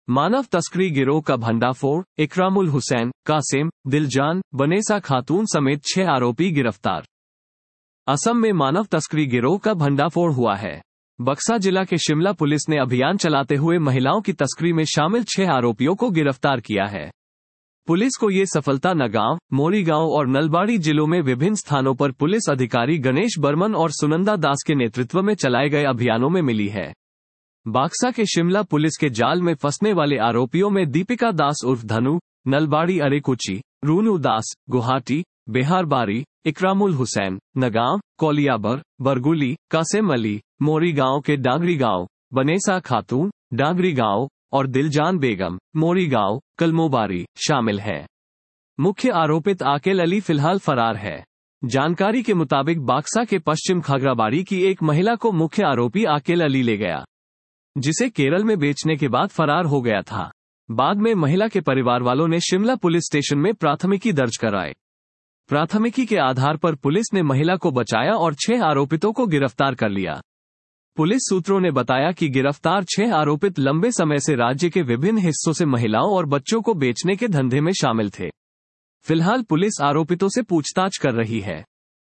मानव तस्करी गिरोह का भंडाफोड़, इकरामुल हुसैन, कासिम, दिलजान, बनेसा खातून समेत 6 आरोपी गिरफ्तार। असम में मानव तस्करी गिरोह का भंडाफोड़ हुआ है। बक्सा जिला के शिमला पुलिस ने अभियान चलाते हुए महिलाओं की तस्करी में शामिल 6 आरोपियों को गिरफ्तार किया है। पुलिस को ये सफलता नगांव, मोरीगांव और नलबाड़ी जिलों में विभिन्न स्थानों पर पुलिस अधिकारी गणेश बर्मन और सुनंदा दास के नेतृत्व में चलाए गए अभियानों में मिली है। बाक्सा के शिमला पुलिस के जाल में फंसने वाले आरोपियों में दीपिका दास उर्फ धनु, नलबाड़ी अरेकुची, रूनू दास, गुवाहाटी, बिहारबारी, इकरामुल हुसैन, नगांव, कोलियाबर, बरगुली, कासिम अली, मोरीगांव के डांगरी गांव, बनेसा खातून, डांगरी गांव और दिलजान बेगम, मोरीगांव, कलमोबारी शामिल हैं। मुख्य आरोपित आकेल अली फिलहाल फरार है। जानकारी के मुताबिक बाक्सा के पश्चिम खागराबाड़ी की एक महिला को मुख्य आरोपी आकेल अली ले गया, जिसे केरल में बेचने के बाद फरार हो गया था। बाद में महिला के परिवार वालों ने शिमला पुलिस स्टेशन में प्राथमिकी दर्ज कराई। प्राथमिकी के आधार पर पुलिस ने महिला को बचाया और 6 आरोपितों को गिरफ्तार कर लिया। पुलिस सूत्रों ने बताया कि गिरफ्तार 6 आरोपित लंबे समय से राज्य के विभिन्न हिस्सों से महिलाओं और बच्चों को बेचने के धंधे में शामिल थे। फिलहाल पुलिस आरोपितों से पूछताछ कर रही है।